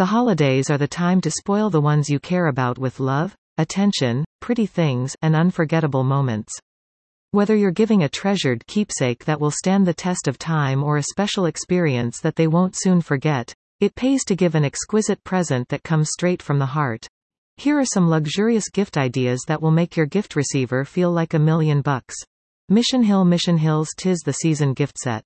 The holidays are the time to spoil the ones you care about with love, attention, pretty things, and unforgettable moments. Whether you're giving a treasured keepsake that will stand the test of time or a special experience that they won't soon forget, it pays to give an exquisite present that comes straight from the heart. Here are some luxurious gift ideas that will make your gift receiver feel like $1,000,000. Mission Hill's 'Tis the Season gift set.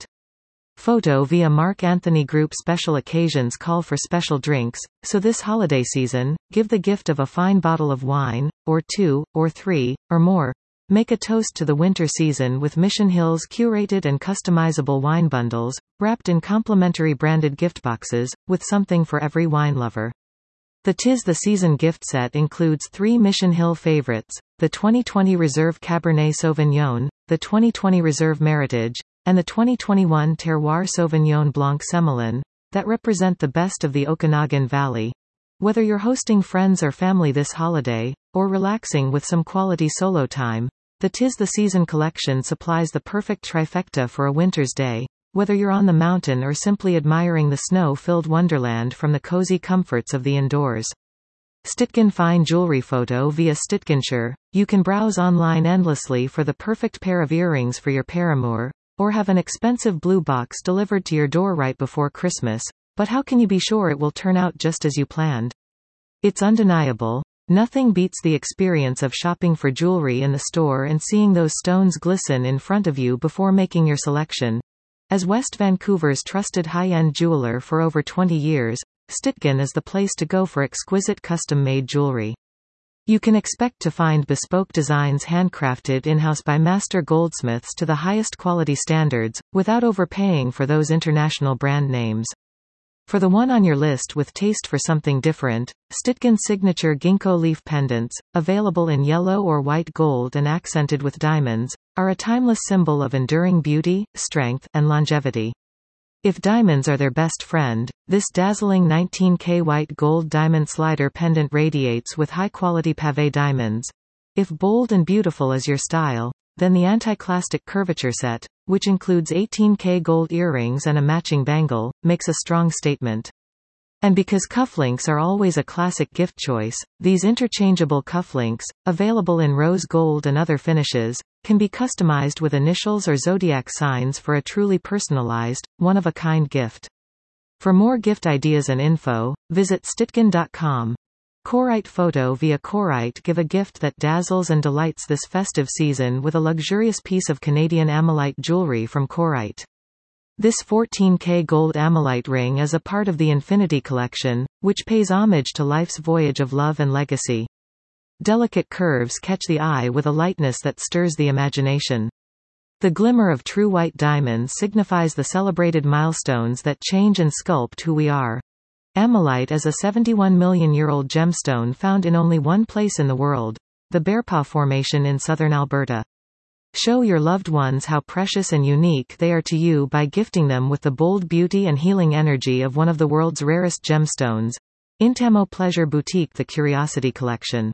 Photo via Mark Anthony Group. Special occasions call for special drinks, so this holiday season, give the gift of a fine bottle of wine, or 2, or 3, or more. Make a toast to the winter season with Mission Hill's curated and customizable wine bundles, wrapped in complimentary branded gift boxes, with something for every wine lover. The 'Tis the Season gift set includes 3 Mission Hill favorites, the 2020 Reserve Cabernet Sauvignon, the 2020 Reserve Meritage, and the 2021 Terroir Sauvignon Blanc Semillon, that represent the best of the Okanagan Valley. Whether you're hosting friends or family this holiday, or relaxing with some quality solo time, the 'Tis the Season collection supplies the perfect trifecta for a winter's day, whether you're on the mountain or simply admiring the snow-filled wonderland from the cozy comforts of the indoors. Stitkin Fine Jewelry. Photo via Stitkinshire. You can browse online endlessly for the perfect pair of earrings for your paramour, or have an expensive blue box delivered to your door right before Christmas, but how can you be sure it will turn out just as you planned? It's undeniable. Nothing beats the experience of shopping for jewelry in the store and seeing those stones glisten in front of you before making your selection. As West Vancouver's trusted high-end jeweler for over 20 years, Stitkin is the place to go for exquisite custom-made jewelry. You can expect to find bespoke designs handcrafted in-house by master goldsmiths to the highest quality standards, without overpaying for those international brand names. For the one on your list with taste for something different, Stitkin's signature ginkgo leaf pendants, available in yellow or white gold and accented with diamonds, are a timeless symbol of enduring beauty, strength, and longevity. If diamonds are their best friend, this dazzling 19K white gold diamond slider pendant radiates with high-quality pavé diamonds. If bold and beautiful is your style, then the anti-clastic curvature set, which includes 18K gold earrings and a matching bangle, makes a strong statement. And because cufflinks are always a classic gift choice, these interchangeable cufflinks, available in rose gold and other finishes, can be customized with initials or zodiac signs for a truly personalized, one-of-a-kind gift. For more gift ideas and info, visit stitkin.com. Corite. Photo via Corite. Give a gift that dazzles and delights this festive season with a luxurious piece of Canadian Amolite jewelry from Corite. This 14K gold Amolite ring is a part of the Infinity Collection, which pays homage to life's voyage of love and legacy. Delicate curves catch the eye with a lightness that stirs the imagination. The glimmer of true white diamonds signifies the celebrated milestones that change and sculpt who we are. Amolite is a 71-million-year-old gemstone found in only one place in the world, the Bearpaw Formation in southern Alberta. Show your loved ones how precious and unique they are to you by gifting them with the bold beauty and healing energy of one of the world's rarest gemstones. Intamo Pleasure Boutique. The Curiosity Collection.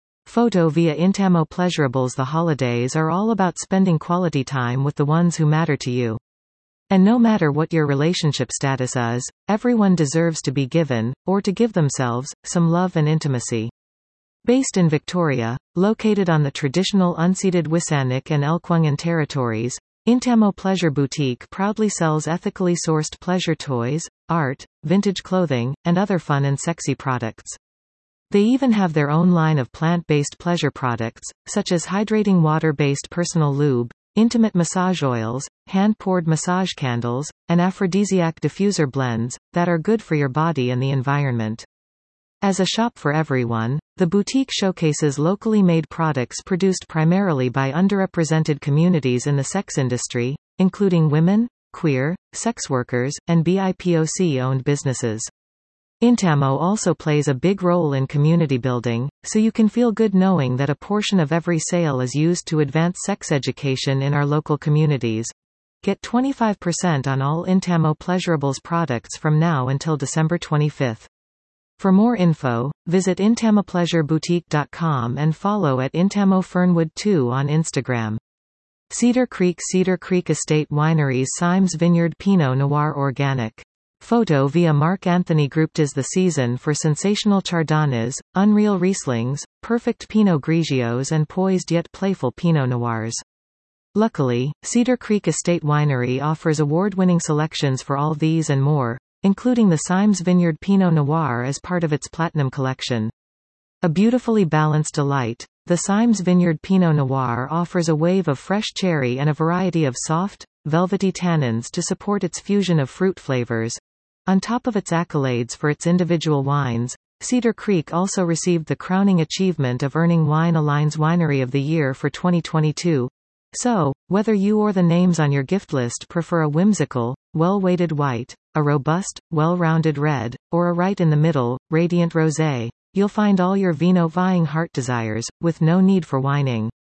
Photo via Intamo Pleasurables. The holidays are all about spending quality time with the ones who matter to you. And no matter what your relationship status is, everyone deserves to be given, or to give themselves, some love and intimacy. Based in Victoria, located on the traditional unceded Wisanic and Elkwungan territories, Intamo Pleasure Boutique proudly sells ethically sourced pleasure toys, art, vintage clothing, and other fun and sexy products. They even have their own line of plant-based pleasure products, such as hydrating water-based personal lube, intimate massage oils, hand-poured massage candles, and aphrodisiac diffuser blends, that are good for your body and the environment. As a shop for everyone, the boutique showcases locally made products produced primarily by underrepresented communities in the sex industry, including women, queer, sex workers, and BIPOC-owned businesses. Intamo also plays a big role in community building, so you can feel good knowing that a portion of every sale is used to advance sex education in our local communities. Get 25% on all Intamo Pleasurables products from now until December 25. For more info, visit intamopleasureboutique.com and follow at IntamoFernwood2 on Instagram. Cedar Creek Estate Wineries Symes Vineyard Pinot Noir Organic. Photo via Mark Anthony Group. Is the season for sensational Chardonnays, unreal Rieslings, perfect Pinot Grigios and poised yet playful Pinot Noirs. Luckily, Cedar Creek Estate Winery offers award-winning selections for all these and more, including the Symes Vineyard Pinot Noir as part of its Platinum Collection. A beautifully balanced delight, the Symes Vineyard Pinot Noir offers a wave of fresh cherry and a variety of soft, velvety tannins to support its fusion of fruit flavors. On top of its accolades for its individual wines, Cedar Creek also received the crowning achievement of earning Wine Alliance Winery of the Year for 2022. So, whether you or the names on your gift list prefer a whimsical, well-weighted white, a robust, well-rounded red, or a right-in-the-middle, radiant rosé, you'll find all your vino-vying heart desires, with no need for whining.